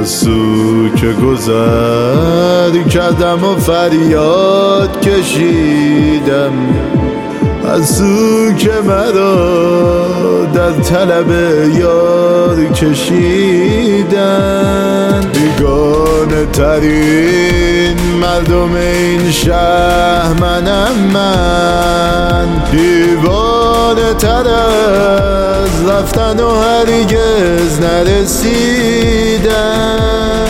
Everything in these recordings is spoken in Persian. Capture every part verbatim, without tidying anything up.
از سو که گذر کردم و فریاد کشیدم، از سو که مرا در طلب یار کشیدن. بیگانه ترین مردم این شهر منم من، دیوانه تر از رفتن و هرگز نرسیدن.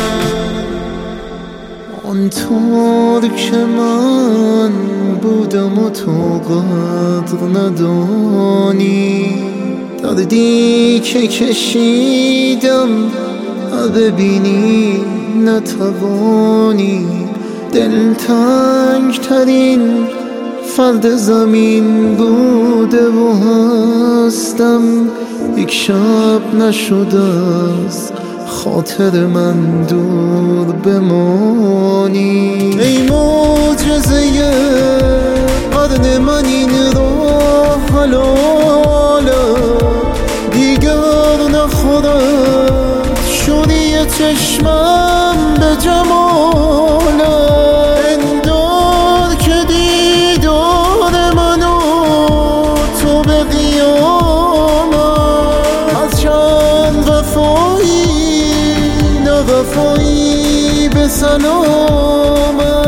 آنطور که من بودم و تو قدر ندانی، دردی که کشیدم ببینی نتوانی. دلتنگ ترین فرد زمین بوده و هستم، یک شب نشده است خاطر من دور بمانی. ای معجزه قرن من این راه حلاله، دیگر نخورد شوری چشمم به جماله. اندار که دیدار منو تو به قیامت، از چند وفایی وفایی به سلامت.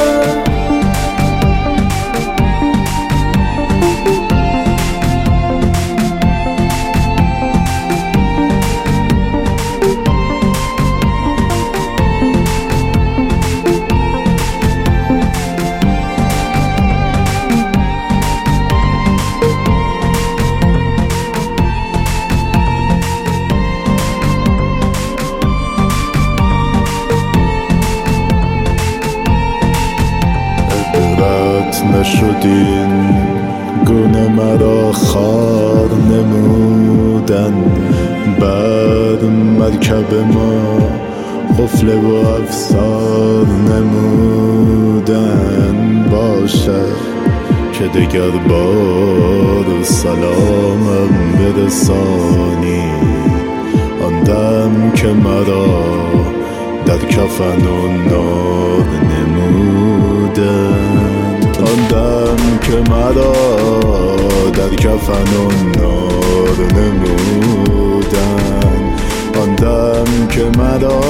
نشدین گونه مرا خار نمودن، بر مرکب ما قفل و افسار نمودن. باشد که دگر بار سلامم برسانی، آن دم که مرا در کفن و نار نمودن. آن دم که مرا در کفن و نار نمودن، آن دم که مرا